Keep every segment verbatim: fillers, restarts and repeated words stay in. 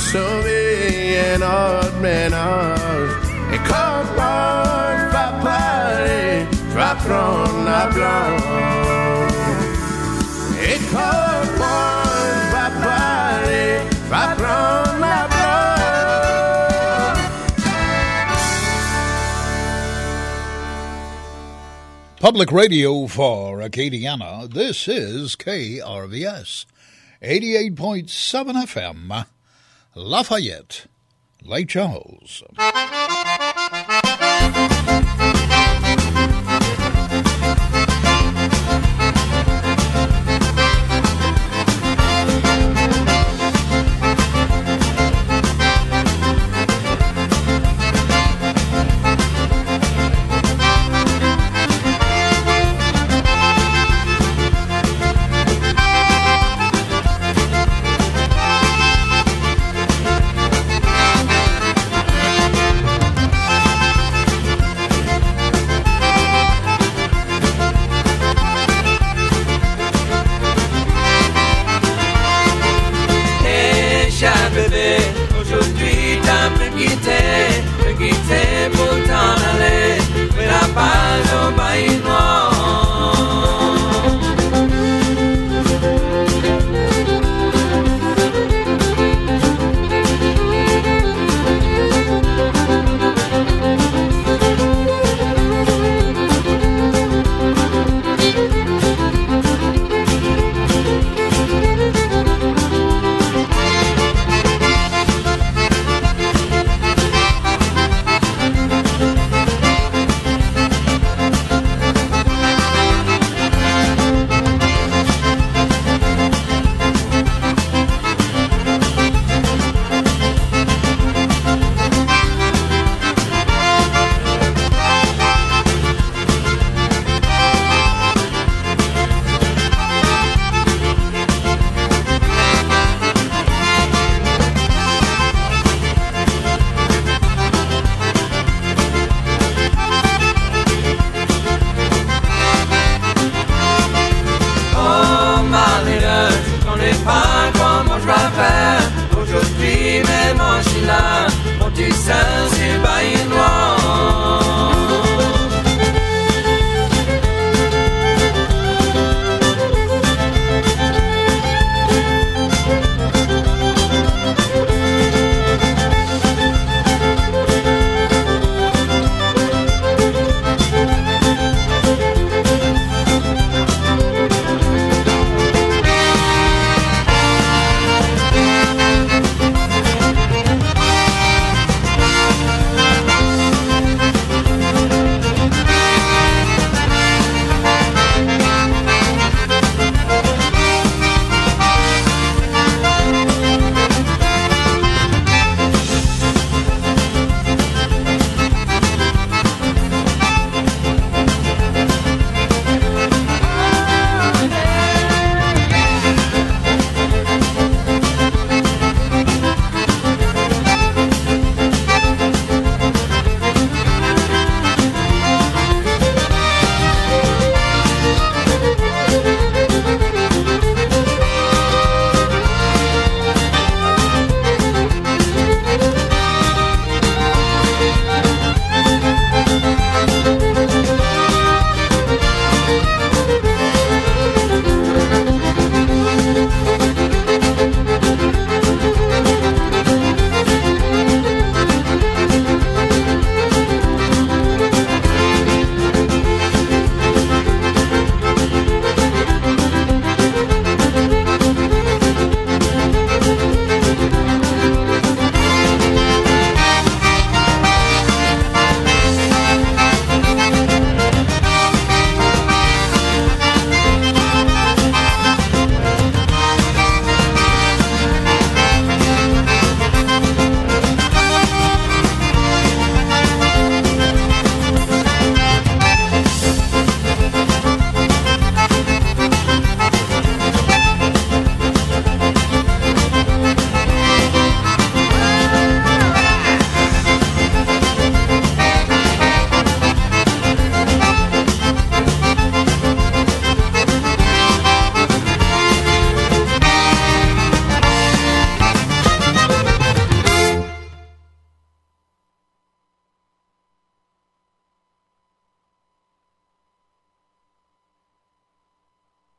sauver un autre ménage. Et quand on va parler, va prendre la blanche. Et quand on va parler, va prendre la blanche. Public radio for Acadiana, this is K R V S, eighty-eight point seven F M, Lafayette, Lake Charles.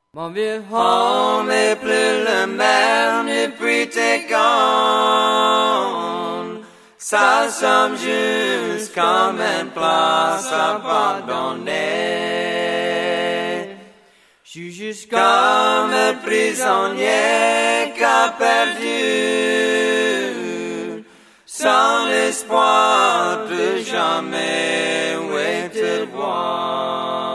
Mon vieux home est plus le même depuis t'es gone. Ça semble juste comme une place abandonnée. Je suis juste comme un prisonnier qu'a perdu, sans l'espoir de jamais où te voir.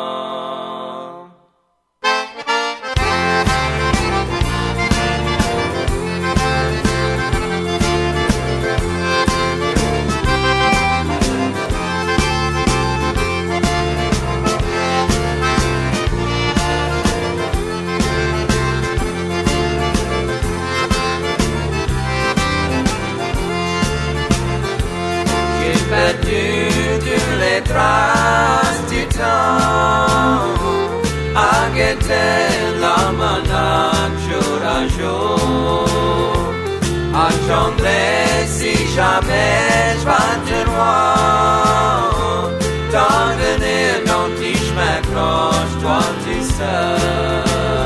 Perdu toutes les traces du temps, à guetter l'almanach jour à jour, à chanter si jamais je vais te voir, t'en venir dans tes chemins croches, toi tu seul.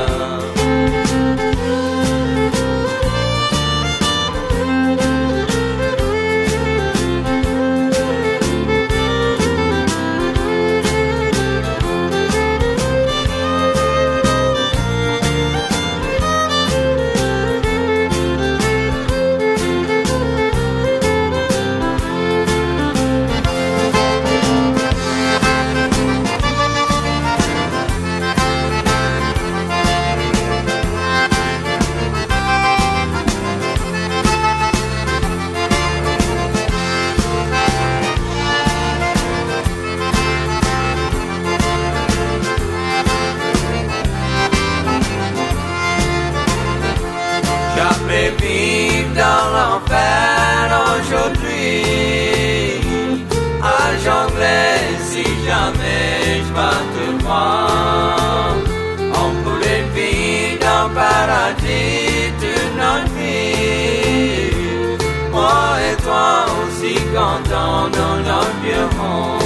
Vivre dans l'enfer aujourd'hui, à jongler si jamais je vais te voir. On pourrait vivre dans le paradis toute notre vie, moi et toi aussi contents dans notre vieux monde.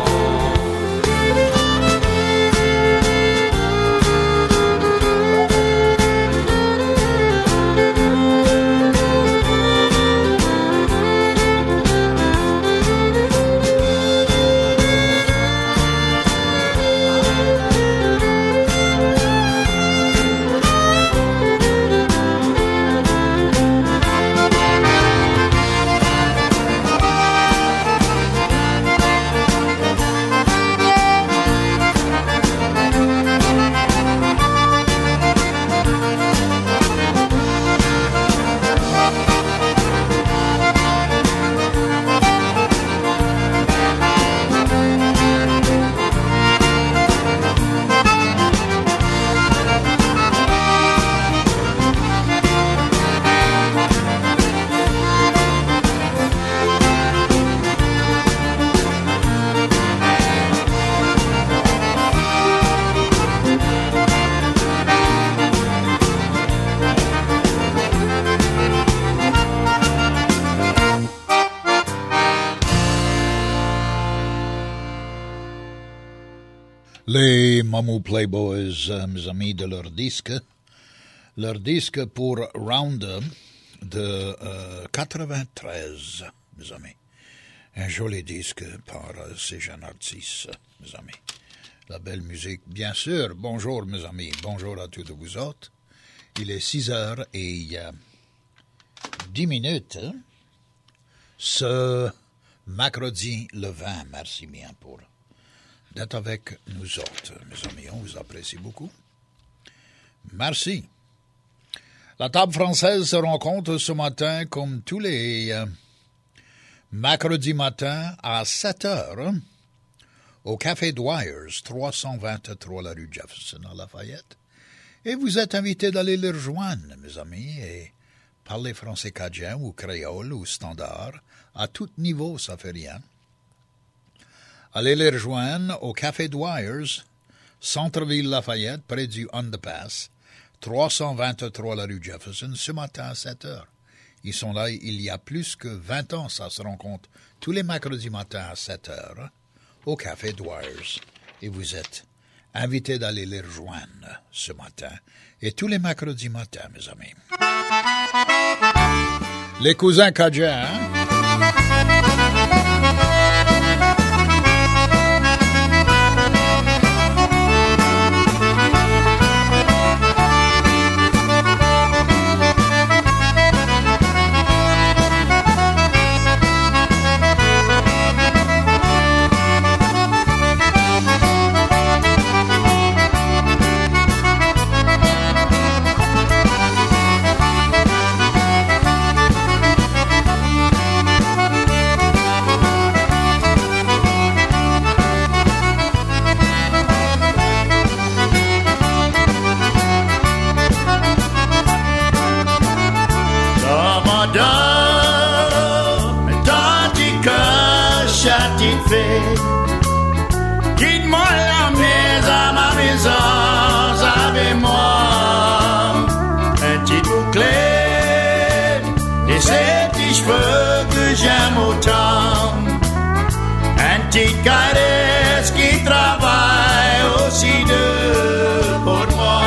Les Mamou Playboys, euh, mes amis, de leur disque, leur disque pour Rounder de euh, quatre-vingt-treize, mes amis. Un joli disque par euh, ces jeunes artistes, mes amis. La belle musique, bien sûr. Bonjour, mes amis. Bonjour à tous vous autres. Il est six heures et euh, dix minutes. Hein? Ce mercredi le vingt, merci bien pour d'être avec nous autres, mes amis. On vous apprécie beaucoup. Merci. La table française se rencontre ce matin, comme tous les euh, mercredis matins, à sept heures, au Café Dwyers, trois cent vingt-trois la rue Jefferson à Lafayette. Et vous êtes invités d'aller les rejoindre, mes amis, et parler français cadien ou créole ou standard. À tout niveau, ça fait rien. Allez les rejoindre au Café Dwyers, Centre-Ville Lafayette, près du Underpass, trois cent vingt-trois la rue Jefferson, ce matin à sept heures. Ils sont là il y a plus que vingt ans, ça se rencontre tous les mercredis matins à sept heures, au Café Dwyers. Et vous êtes invité d'aller les rejoindre ce matin. Et tous les mercredis matins, mes amis. Les cousins Cajuns, hein? Quitte-moi l'emmener à ma maison avec moi. Un petit bouclé et ces petits cheveux que j'aime autant. Un petit caresse qui travaille aussi de pour moi.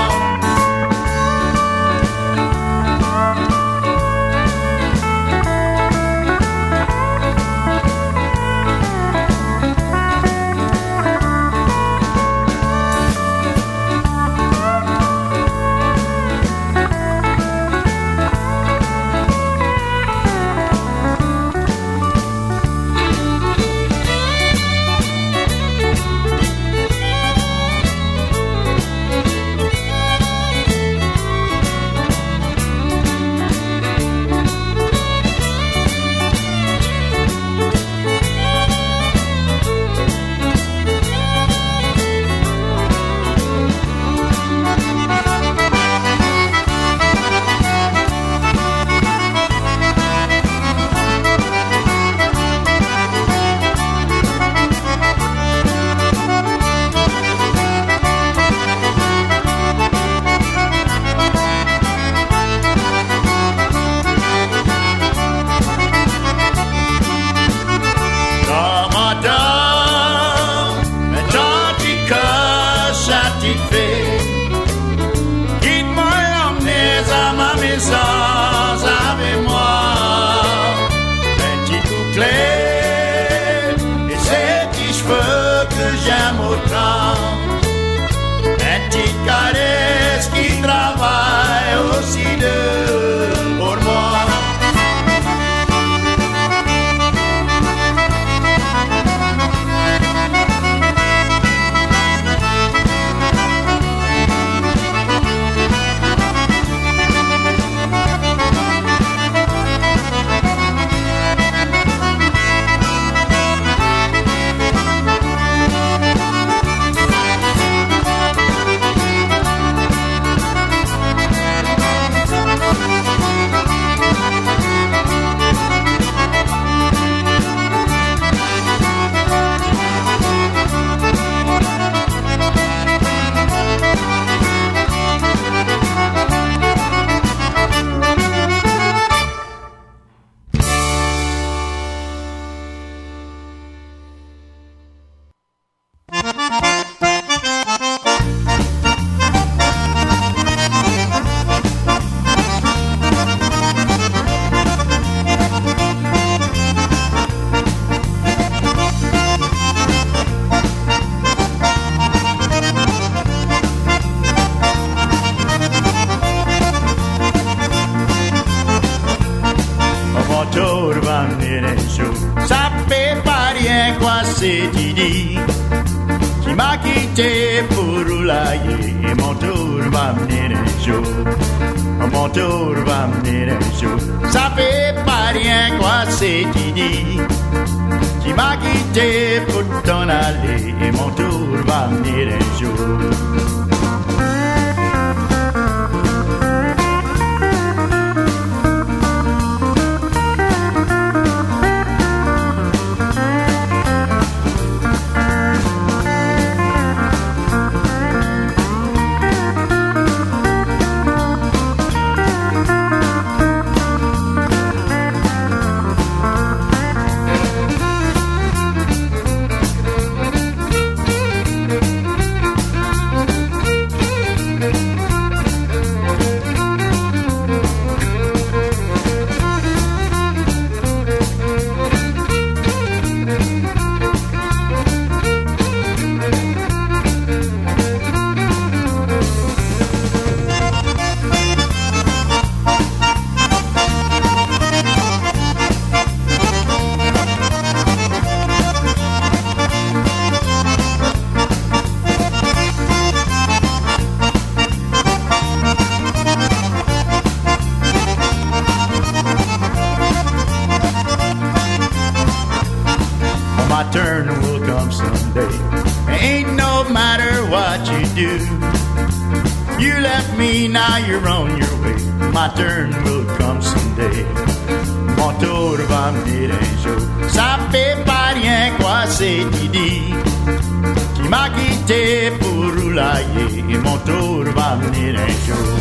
come someday. Ain't no matter what you do. You left me, now you're on your way. My turn will come someday. Mon tour va venir un jour. Ça fait pas rien quoi c'est Didi qui m'a quitté pour roulailler. Et mon tour va venir un jour.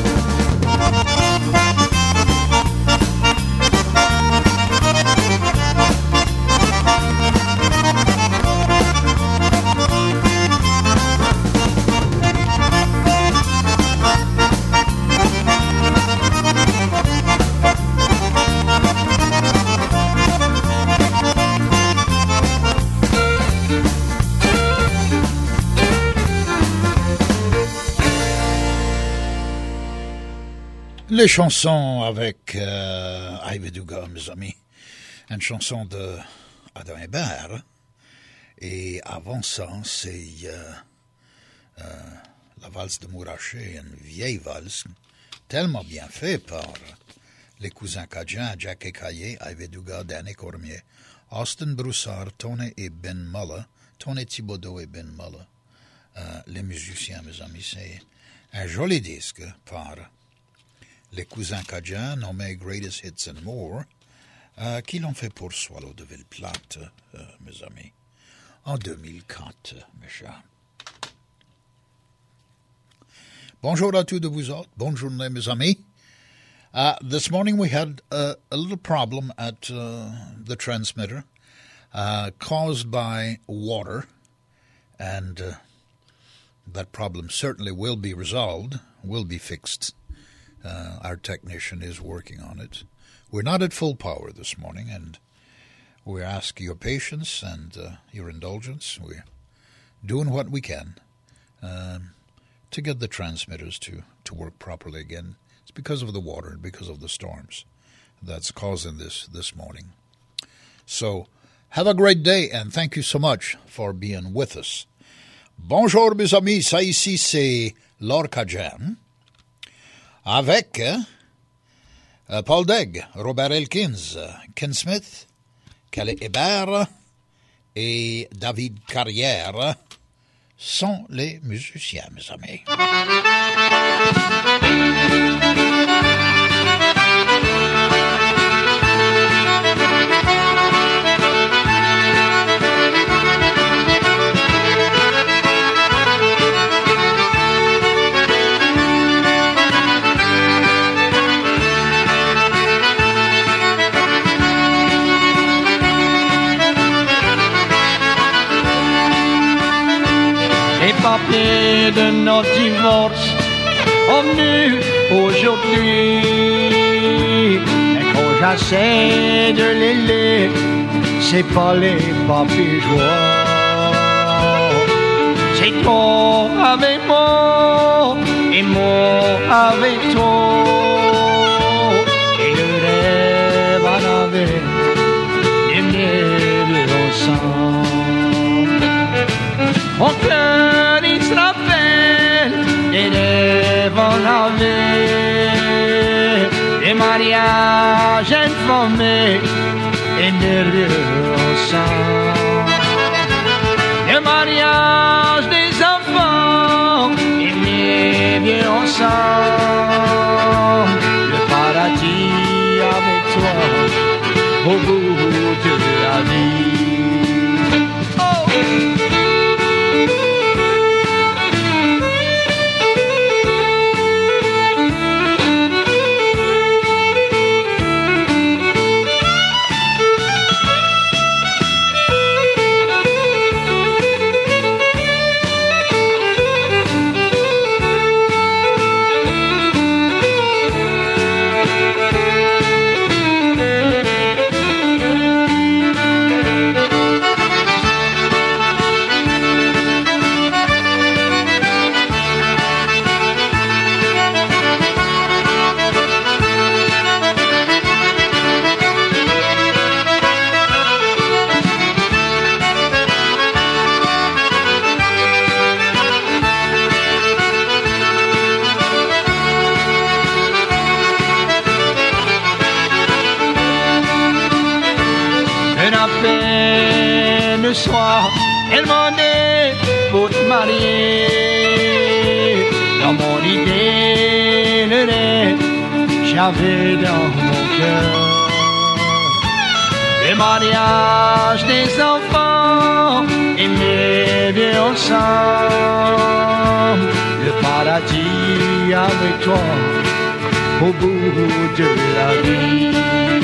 Les chansons avec euh, Ivy Dugas, mes amis. Une chanson de Adam Hébert. Et avant ça, c'est euh, euh, la valse de Mouraché, une vieille valse, tellement bien faite par les cousins Cajun, Jack Écaillé, Ivy Dugas, Danny Cormier, Austin Broussard, Tony et Ben Muller, Tony Thibodeau et Ben Muller. Euh, les musiciens, mes amis, c'est un joli disque par les cousins Cajun, nommés Greatest Hits and More, euh, qui l'ont fait pour Swallow de Ville-Plate, euh, mes amis, en deux mille quatre, mes chers. Bonjour à tous de vous autres. Bonne journée, mes amis. Uh, this morning we had a, a little problem at uh, the transmitter uh, caused by water, and uh, that problem certainly will be resolved, will be fixed. Uh, our technician is working on it. We're not at full power this morning, and we ask your patience and uh, your indulgence. We're doing what we can um, to get the transmitters to, to work properly again. It's because of the water and because of the storms that's causing this this morning. So have a great day, and thank you so much for being with us. Bonjour, mes amis. Ça ici, c'est Laure Cajun. Avec euh, Paul Degg, Robert Elkins, Ken Smith, Calais Hébert et David Carrière sont les musiciens, mes amis. papiers de notre divorce sont venus aujourd'hui. Mais quand j'essaie de les lire, c'est pas les papiers joie. C'est toi avec moi et moi avec toi. Et le rêve en avait les mieux ensemble. Mon cœur il se rappelle des rêves en avait, des mariages informés et nerveux ensemble. Le mariage des enfants et les vieux ensemble. Le paradis avec toi au bout de la vie. Oh! Elle m'a dit pour te marier. Dans mon idée, le rêve j'avais dans mon cœur. Le mariage des enfants aimés bien ensemble. Le paradis avec toi au bout de la vie.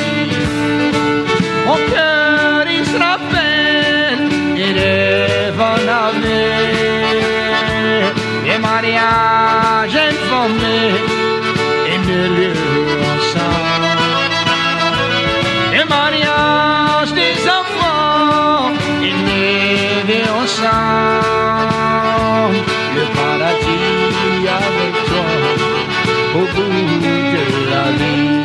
Mon cœur il se rappelle et rêve en avenir. Les mariages informés et milieux ensemble. Les mariages des enfants et nés ensemble. Le paradis avec toi au bout de la vie.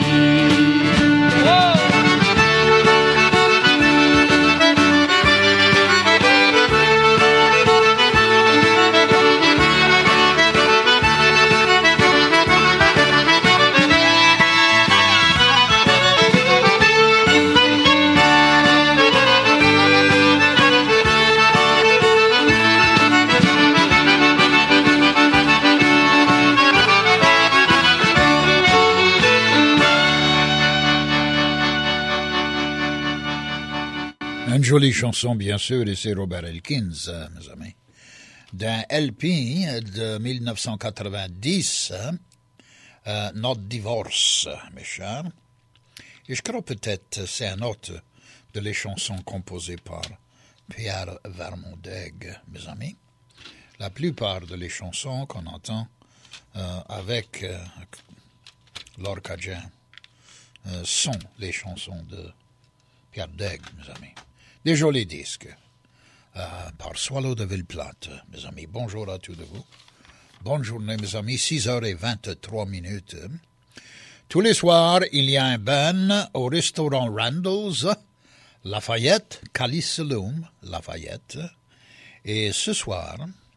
Une jolie chanson, bien sûr, et c'est Robert Elkins, euh, mes amis. D'un L P de mille neuf cent quatre-vingt-dix, euh, Notre Divorce, mes chers. Et je crois peut-être c'est un autre de les chansons composées par Pierre Vermondeg, mes amis. La plupart de les chansons qu'on entend euh, avec euh, l'Orcadien euh, sont les chansons de Pierre Deg, mes amis. Des jolis disques euh, par Swallow de Villeplate, mes amis. Bonjour à tous de vous. Bonne journée, mes amis. six heures vingt-trois minutes. Tous les soirs, il y a un ban au restaurant Randall's, Lafayette, Calisaloom, Lafayette. Et ce soir,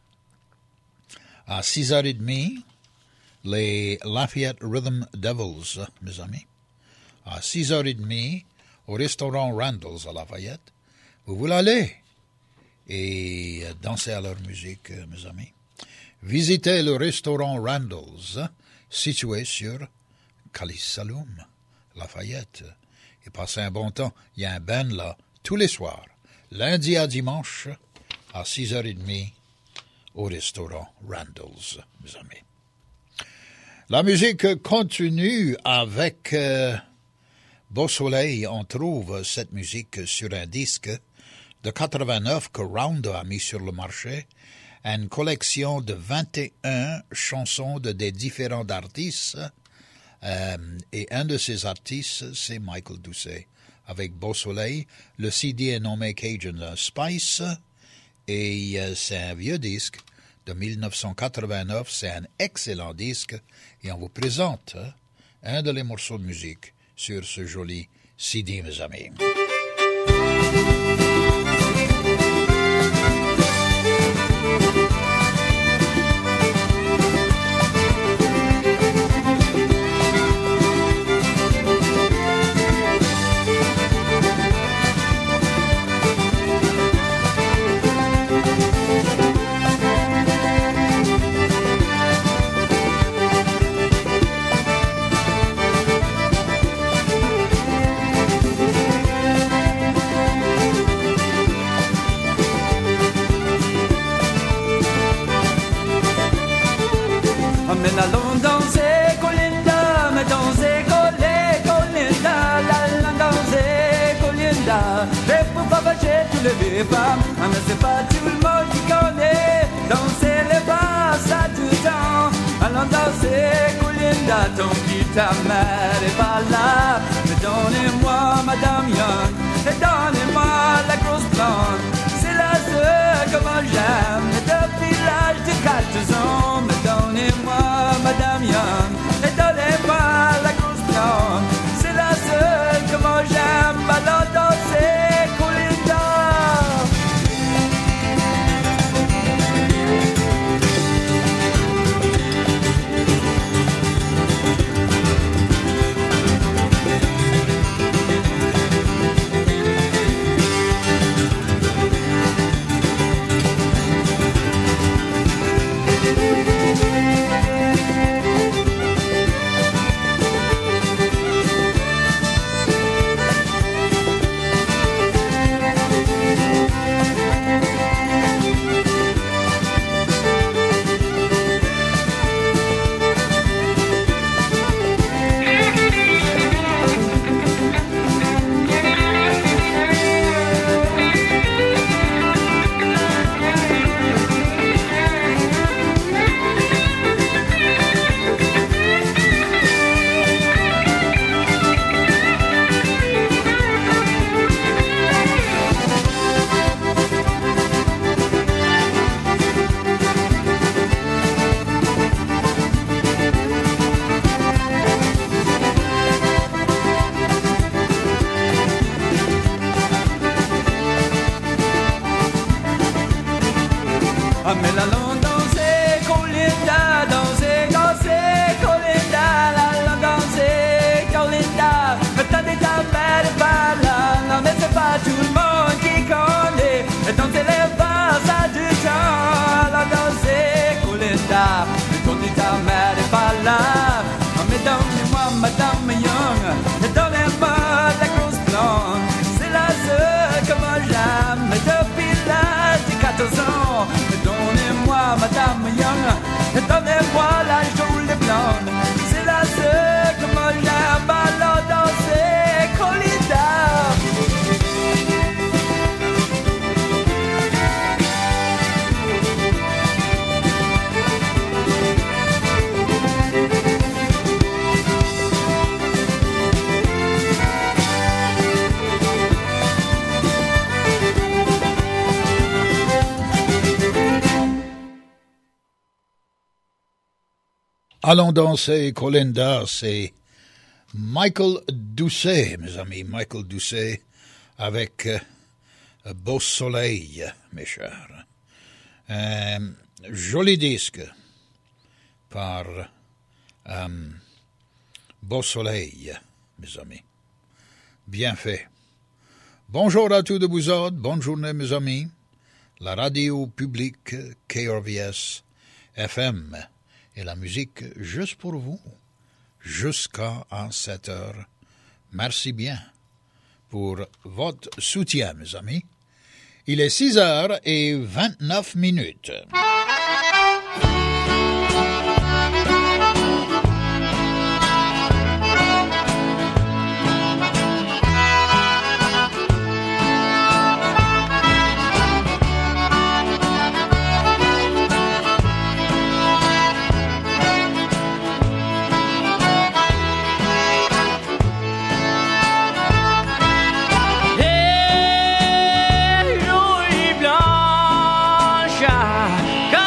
à six heures trente, les Lafayette Rhythm Devils, mes amis. À six heures trente, au restaurant Randall's à Lafayette. Vous voulez aller et danser à leur musique, mes amis. Visitez le restaurant Randall's, situé sur Calisaloom, Lafayette, et passez un bon temps. Il y a un band là, tous les soirs, lundi à dimanche, à six heures trente, au restaurant Randall's, mes amis. La musique continue avec euh, Beau Soleil. On trouve cette musique sur un disque de quatre-vingt-neuf que Round a mis sur le marché, une collection de vingt et un chansons de des différents artistes, euh, et un de ces artistes, c'est Michael Doucet, avec Beau Soleil. Le C D est nommé Cajun Spice, et euh, c'est un vieux disque de mille neuf cent quatre-vingt-neuf, c'est un excellent disque, et on vous présente hein, un de les morceaux de musique sur ce joli C D, mes amis. Allons danser, Colinda, mais danser, coller, Colinda, allons danser, Colinda. Et pour pavager tous les femmes, mais c'est pas tout le monde qui connaît. Danser les pas, ça tout le temps. Allons danser, Colinda, ton petit ta mère est pas là. Mais donnez-moi Madame Young, et donnez-moi la grosse blonde. C'est la seule que moi j'aime, depuis l'âge de quatre ans. Mais donnez-moi Madame Young, et donnez-moi la grosse blonde. C'est la seule que moi j'aime, allons danser, Colinda. Ah, mais l'allons danser, Colinda, danser, danser, Colinda, l'allons danser, Colinda. T'as des tapes de balle, non mais c'est pas tout le monde qui connaît. Danser les valses du temps, l'allons danser, Colinda. Quand tu t'as mère de balle, non mais donnez-moi Madame Young, donnez-moi la grosse blonde. C'est la seule que moi j'aime depuis l'âge de quatorze ans. Donnez-moi Madame Young, donnez-moi la jolie blonde. C'est la seule que moi j'aime, alors danser, Colinda. Allons danser, Colinda, c'est Michael Doucet, mes amis, Michael Doucet, avec euh, Beau Soleil, mes chers. Euh, joli disque par euh, Beau Soleil, mes amis. Bien fait. Bonjour à tous de vous autres, bonne journée, mes amis. La radio publique K R V S F M. Et la musique juste pour vous, jusqu'à sept heures. Merci bien pour votre soutien, mes amis. Il est six heures et vingt-neuf minutes. Hey, Louis Blanche,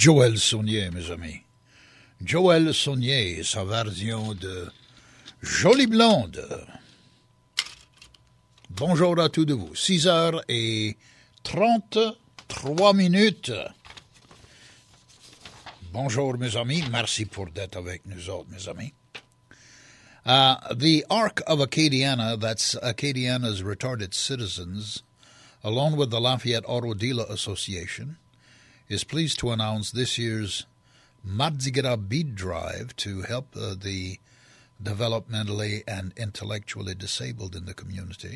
Joël Saunier, mes amis. Joël Saunier, sa version de Jolie Blonde. Bonjour à tous de vous. six heures et trente-trois minutes. Bonjour, mes amis. Merci pour d'être avec nous autres, mes amis. Uh, the Arc of Acadiana, that's Acadiana's retarded citizens, along with the Lafayette Auto Dealer Association, is pleased to announce this year's Mardi Gras Bead Drive to help uh, the developmentally and intellectually disabled in the community.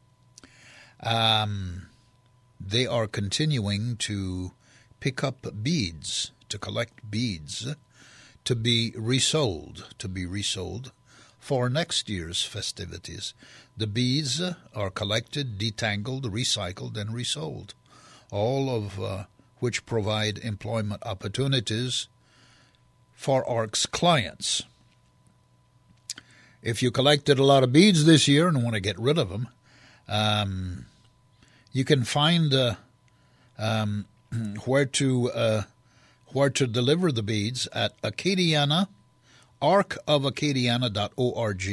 Um, they are continuing to pick up beads, to collect beads, to be resold, to be resold for next year's festivities. The beads are collected, detangled, recycled, and resold, all of uh, which provide employment opportunities for A R C's clients. If you collected a lot of beads this year and want to get rid of them, um, you can find uh, um, where to uh, where to deliver the beads at Acadiana, arc of acadiana dot org.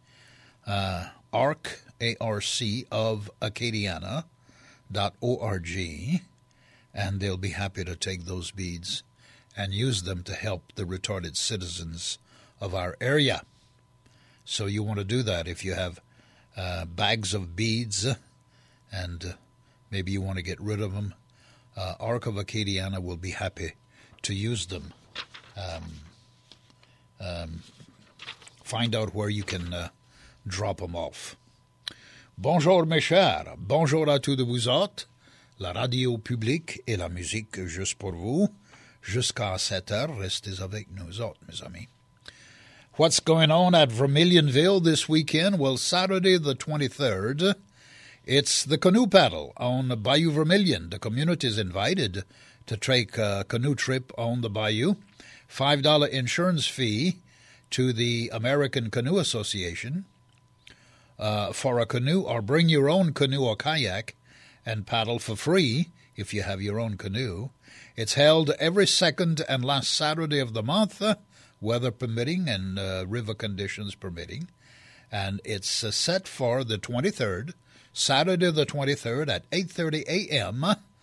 Uh, Arc, A R C, of Acadiana dot org, and they'll be happy to take those beads and use them to help the retarded citizens of our area. So you want to do that if you have uh, bags of beads and uh, maybe you want to get rid of them. Uh, Arc of Acadiana will be happy to use them. Um, um, find out where you can uh, drop them off. Bonjour mes chers, bonjour à tous de vous autres. La radio publique et la musique juste pour vous. Jusqu'à sept heures, restez avec nous autres, mes amis. What's going on at Vermilionville this weekend? Well, Saturday the twenty-third, it's the canoe paddle on Bayou Vermilion. The community is invited to take a canoe trip on the bayou. five dollars insurance fee to the American Canoe Association uh, for a canoe, or bring your own canoe or kayak and paddle for free if you have your own canoe. It's held every second and last Saturday of the month, uh, weather permitting and uh, river conditions permitting. And it's uh, set for the twenty-third, Saturday the twenty-third at eight thirty a.m.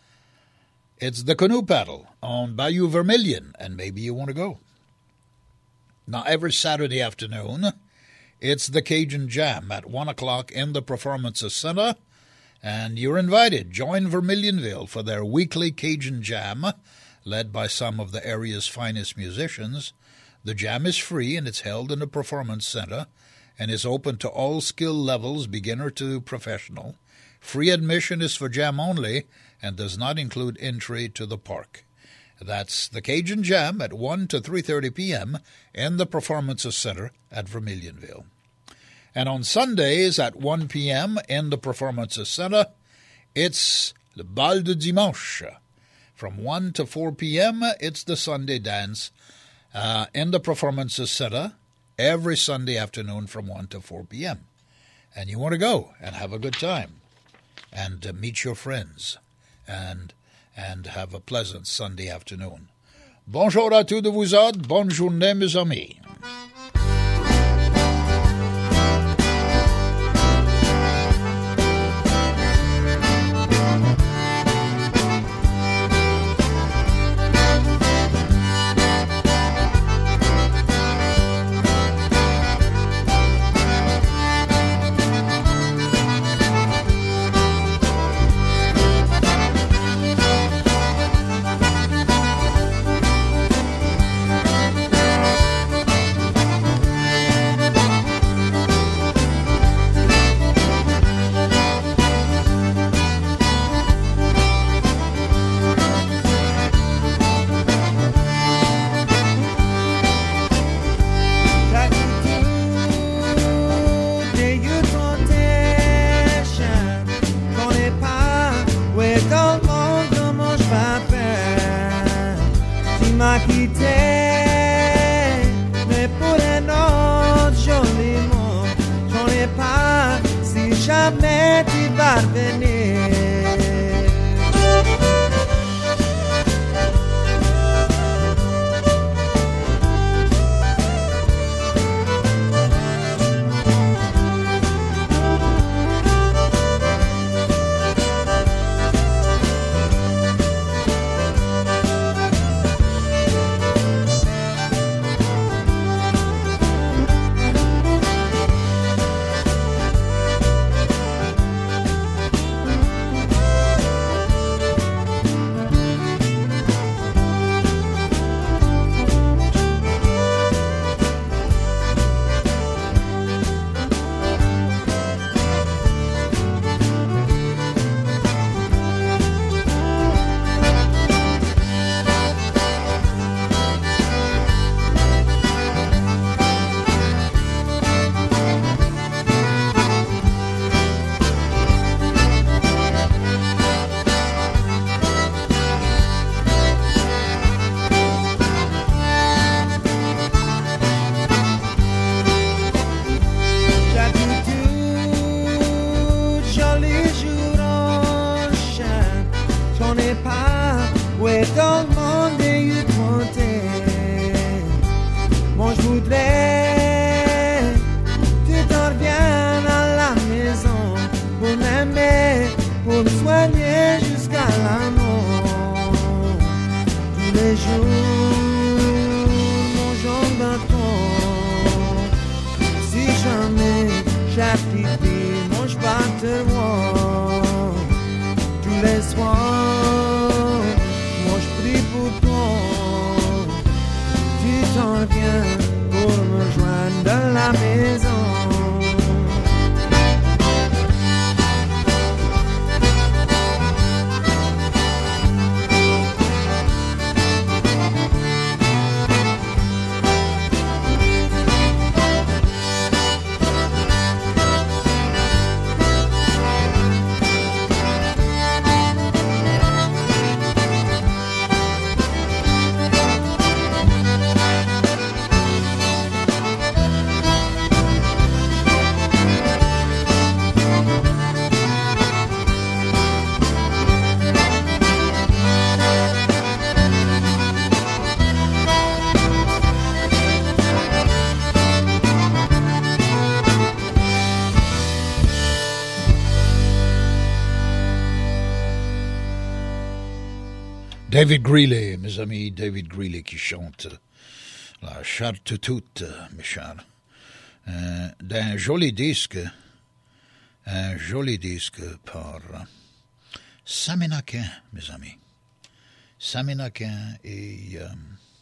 It's the canoe paddle on Bayou Vermilion, and maybe you want to go. Now, every Saturday afternoon, it's the Cajun Jam at one o'clock in the Performances Center, and you're invited. Join Vermilionville for their weekly Cajun Jam, led by some of the area's finest musicians. The jam is free, and it's held in the Performance Center, and is open to all skill levels, beginner to professional. Free admission is for jam only, and does not include entry to the park. That's the Cajun Jam at one to three thirty p.m. in the Performances Center at Vermilionville. And on Sundays at one p.m. in the Performances Center, it's the Bal de Dimanche. From one to four p.m., it's the Sunday dance uh, in the Performances Center every Sunday afternoon from one to four p.m. And you want to go and have a good time and uh, meet your friends and and have a pleasant Sunday afternoon. Bonjour à tous de vous autres. Bonne journée, mes amis. j'en ai pas. Où est dans le monde des U trente? Moi je voudrais que tu t'en reviennes à la maison pour m'aimer, pour me soigner jusqu'à la mort. Tous les jours, mon Jean Bâton. Si jamais j'active, moi je vais te voir. Tous les soirs, moi je prie pour toi. Tu t'en viens pour me joindre dans la maison. David Greeley, mes amis, David Greeley qui chante la charte toute, mes chers, euh, d'un joli disque, un joli disque par Saminaquin, mes amis. Saminaquin et euh,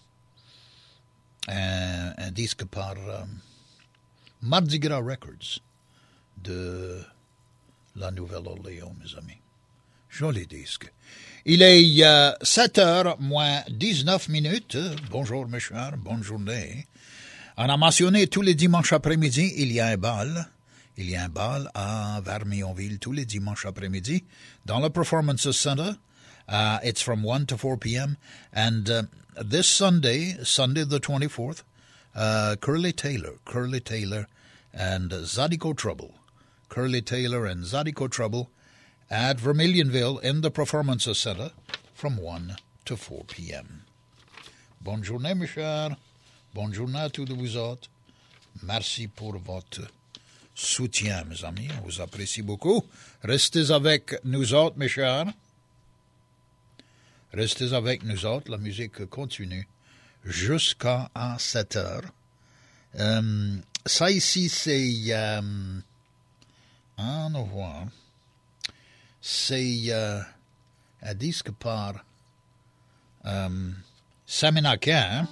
un, un disque par euh, Mardi Gras Records de la Nouvelle-Orléans, mes amis. Joli disque. Il est euh, sept heures moins dix-neuf minutes. Bonjour, mes chers, bonne journée. On a mentionné tous les dimanches après-midi, il y a un bal. Il y a un bal à Vermionville tous les dimanches après-midi dans le Performance Center. Uh, it's from one to four p.m. And uh, this Sunday, Sunday the twenty-fourth, uh, Curly Taylor, Curly Taylor and Zydeco Trouble. Curly Taylor and Zydeco Trouble at Vermilionville in the Performance Center from one to four p.m. Bonne journée, mes chers. Bonne journée à tous vous autres. Merci pour votre soutien, mes amis. On vous apprécie beaucoup. Restez avec nous autres, mes chers. Restez avec nous autres. La musique continue jusqu'à sept heures. Um, ça ici, c'est... Um, on va voir. C'est euh, un disque par um, Saminaquin.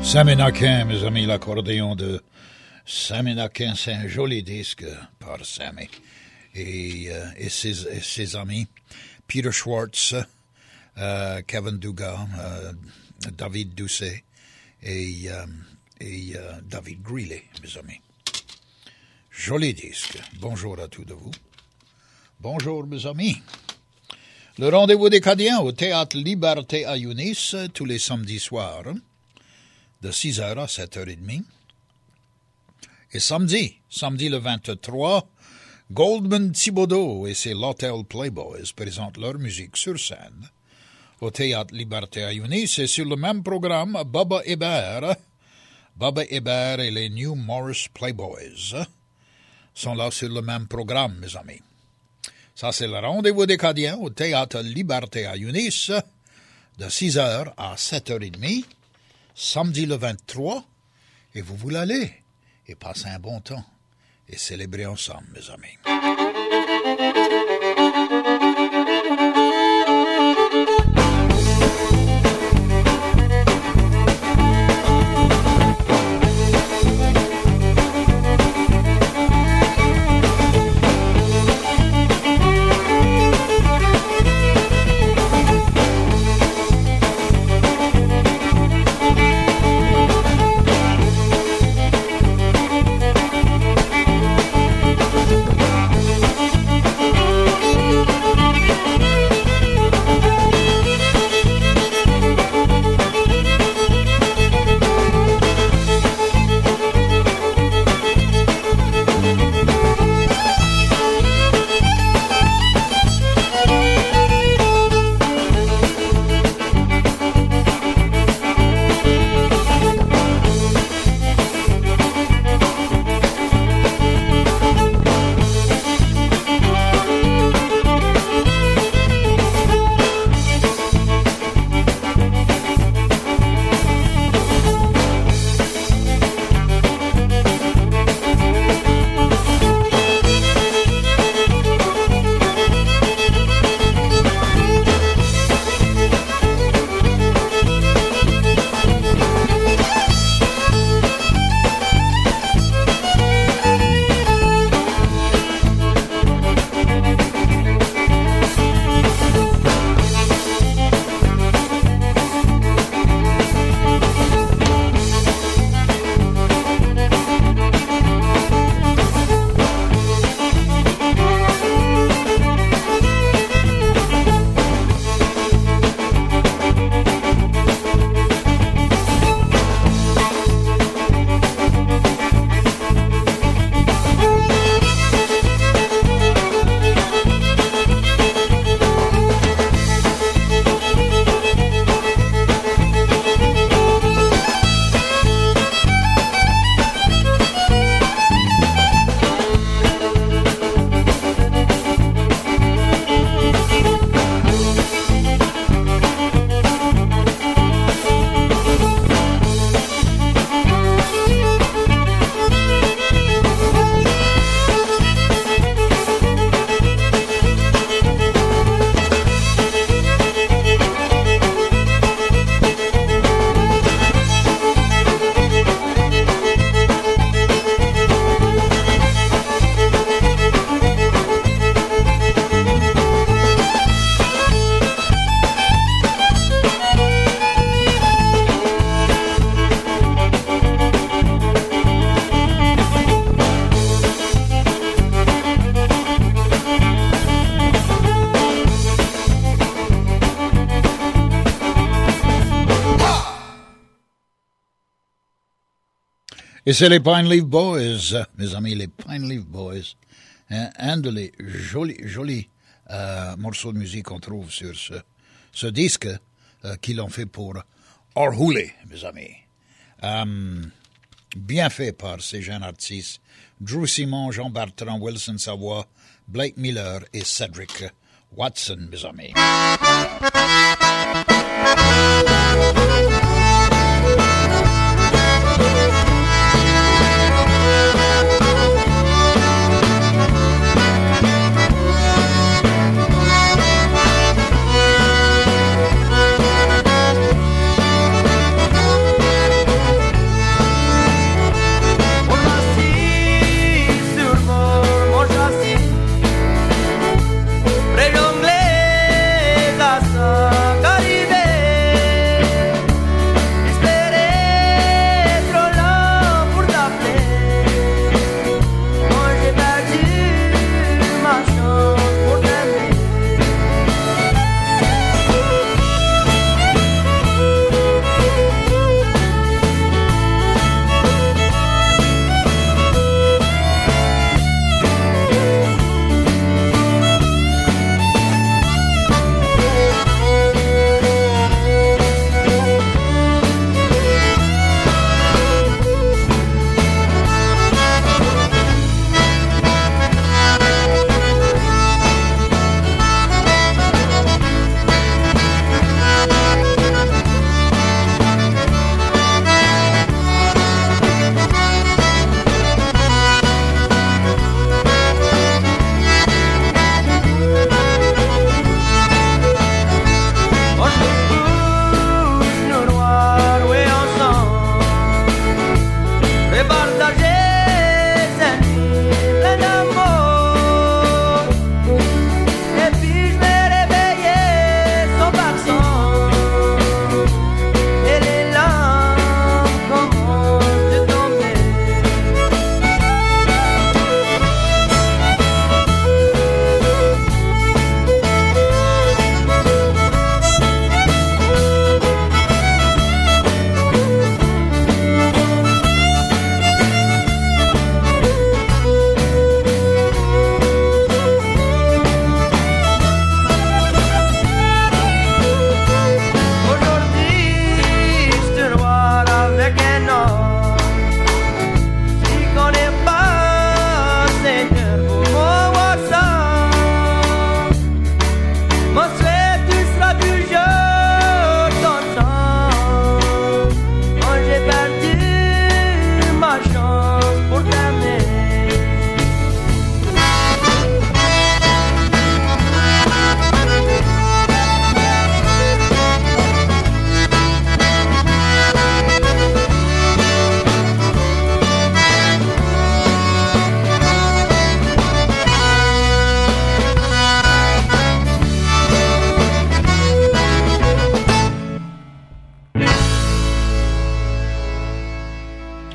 Sammy-Naquin, mes amis, l'accordéon de Sammy-Naquin, c'est un joli disque par Sammy et, euh, et, ses, et ses amis, Peter Schwartz, euh, Kevin Dugas, euh, David Doucet et, euh, et euh, David Greeley, mes amis. Joli disque. Bonjour à tous de vous. Bonjour, mes amis. Le rendez-vous des Cadiens au Théâtre Liberté à Younis, tous les samedis soirs, de six heures à sept heures trente. Et samedi, samedi le vingt-trois, Goldman Thibodeau et ses L'Hotel Playboys présentent leur musique sur scène au Théâtre Liberté à Younis et sur le même programme, Baba Hébert, Baba Hébert et les New Morris Playboys sont là sur le même programme, mes amis. Ça, c'est le rendez-vous des Cadiens au Théâtre Liberté à Younis de six heures à sept heures trente. Samedi le vingt-trois, et vous voulez aller et passer un bon temps et célébrer ensemble, mes amis. Et c'est les Pine Leaf Boys, mes amis, les Pine Leaf Boys. Un, un de les jolis, jolis euh, morceaux de musique qu'on trouve sur ce, ce disque euh, qu'ils ont fait pour Orhule, mes amis. Euh, bien fait par ces jeunes artistes. Drew Simon, Jean Bertrand, Wilson Savoie, Blake Miller et Cedric Watson, mes amis.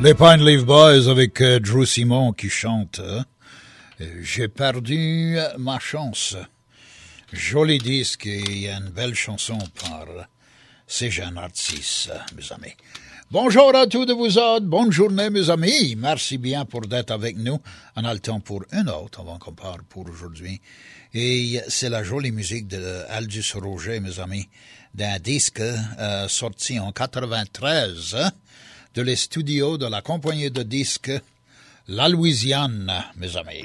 Les Pine Leaf Boys avec euh, Drew Simon qui chante euh, « J'ai perdu ma chance ». Joli disque et une belle chanson par ces jeunes artistes, mes amis. Bonjour à tous de vous autres, bonne journée mes amis. Merci bien pour d'être avec nous. On a le temps pour une autre avant qu'on parte pour aujourd'hui. Et c'est la jolie musique de Aldous Roger, mes amis, d'un disque euh, sorti en quatre-vingt-treize de les studios de la compagnie de disques La Louisiane, mes amis.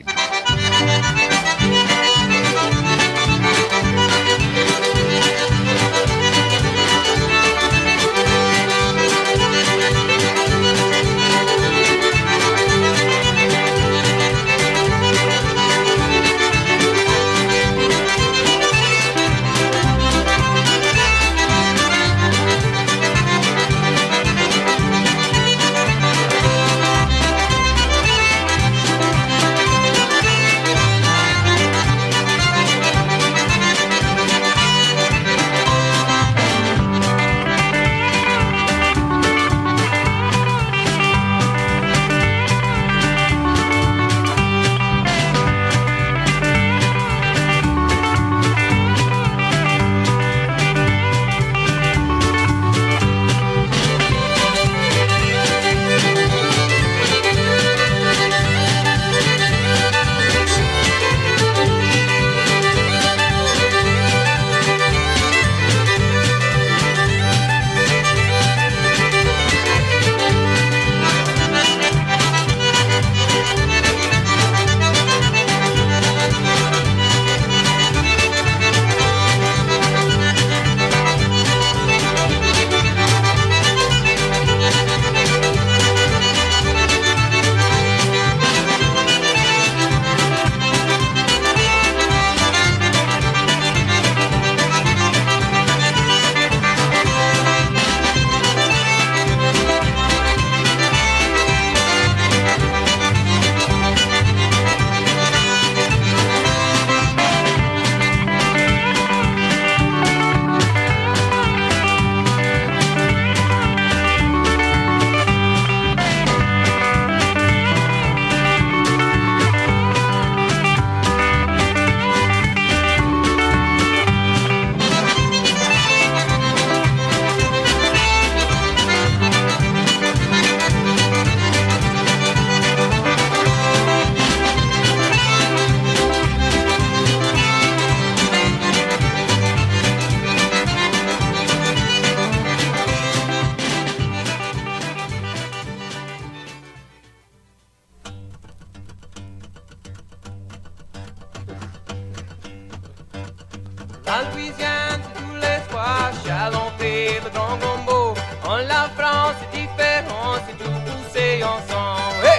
La Louisiane, c'est tous les soirs, chalenté, le grand gombo. En la France, c'est différent, c'est tout poussé ensemble. Hey!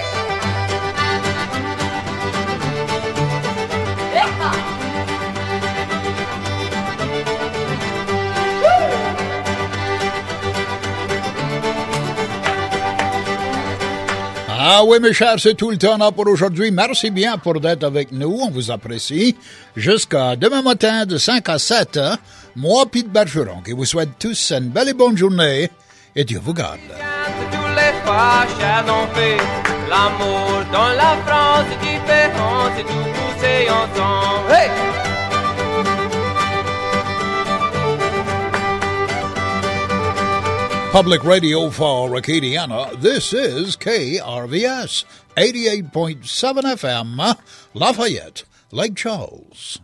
Ah oui, mes chers, c'est tout le temps là pour aujourd'hui. Merci bien pour d'être avec nous. On vous apprécie. Jusqu'à demain matin de cinq à sept, hein? Moi, Pete Bergeron, qui vous souhaite tous une belle et bonne journée. Et Dieu vous garde. C'est tous les fois, cher fait. L'amour dans la France est différent, c'est tout poussé ensemble. Hey! Public Radio for Acadiana, this is K R V S, eighty-eight point seven F M, Lafayette, Lake Charles.